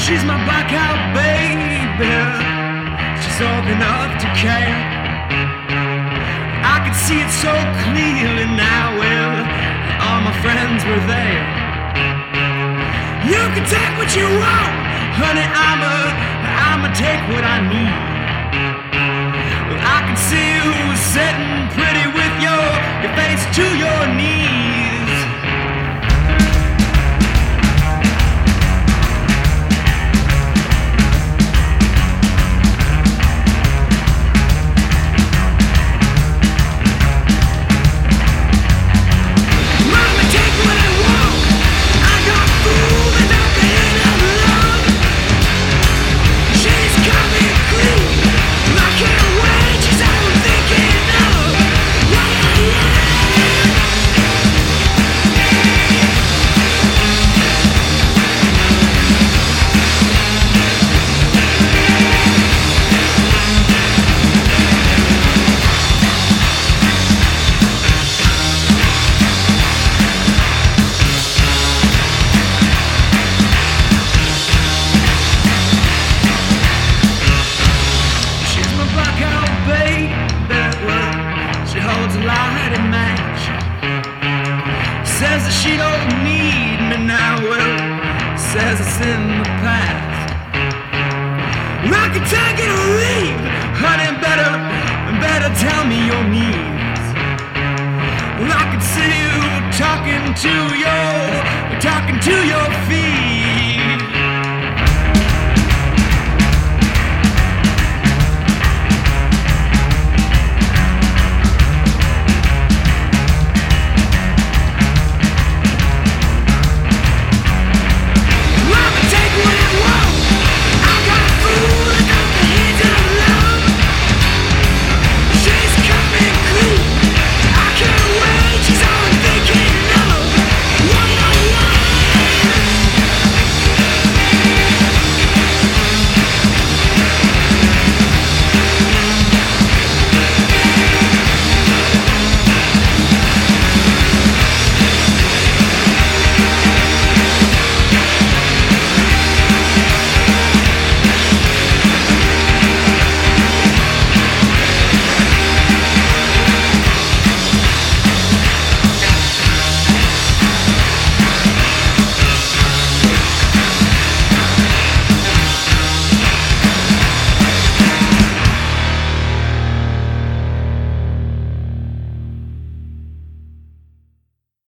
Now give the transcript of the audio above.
She's my blackout baby. She's old enough to care. I could see it so clearly now. Well, all my friends were there. You can take what you want, honey. I'ma take what I need. Well, I can see you sitting pretty with your face to your knees. Says that she don't need me now. Well, says it's in the past. I can take it or leave, honey. Better tell me your needs. Well, I can see you talking to your feet.